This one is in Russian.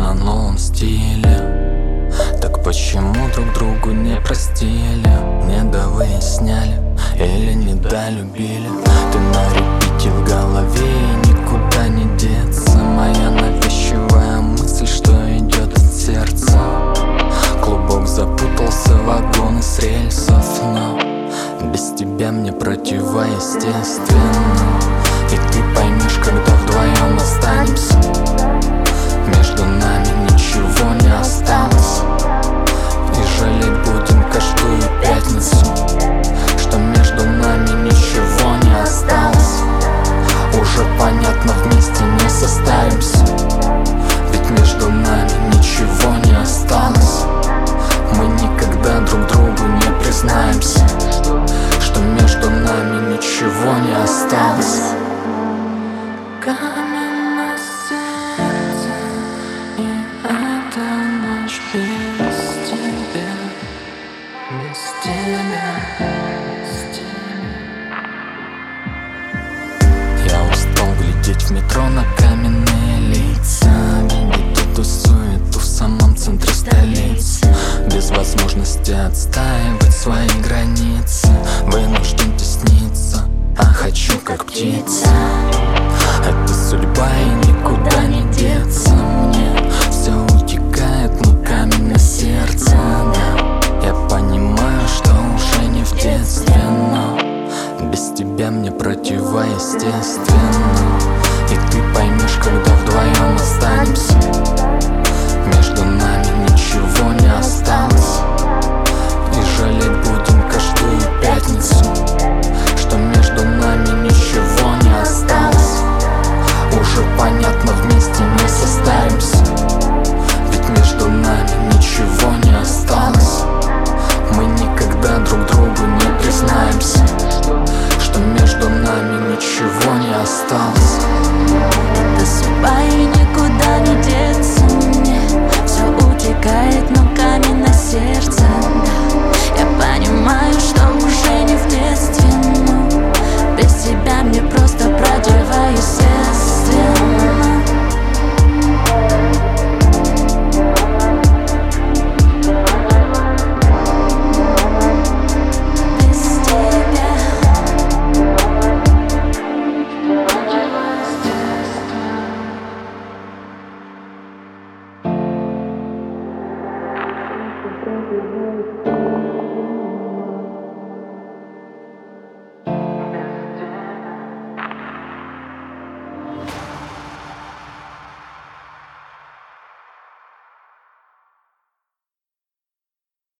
на новом стиле. Так почему друг другу не простили, недовыясняли или недолюбили? Ты на репите в голове и никуда не деться. Моя навязчивая мысль, что идет от сердца. Клубок запутался, вагоны с рельсов, но без тебя мне противоестественно. И ты поймешь, когда вдвоем останемся. Между нами ничего не осталось. И жалеть будем каждую пятницу, что между нами ничего не осталось. Уже понятно, вместе не составимся, ведь между нами ничего не осталось. Мы никогда друг другу не признаемся, что между нами ничего не осталось. Камень на сердце, и эта ночь без тебя, без тебя, без тебя. Я устал глядеть в метро на каменные лица, видеть эту суету в самом центре столицы, без возможности отстаивать свои границы. Вынужден тесниться, а хочу как птица. Это судьба и никуда не деться мне. Все утекает, но камень на сердце, да. Я понимаю, что уже не в детстве, но без тебя мне противоестественно. И ты поймешь, когда вдвоем останемся. Между нами ничего не осталось. И жалеть будем каждую пятницу, что между нами ничего не осталось. Уже понятно, вместе не составимся, ведь между нами ничего не осталось. Мы никогда друг другу не признаемся, что между нами ничего не осталось. Это судьба и никуда не деться мне. Все утекает, но камень на сердце, да. Я понимаю, что уже не в детстве, но без тебя мне просто противоестественно. Без тебя.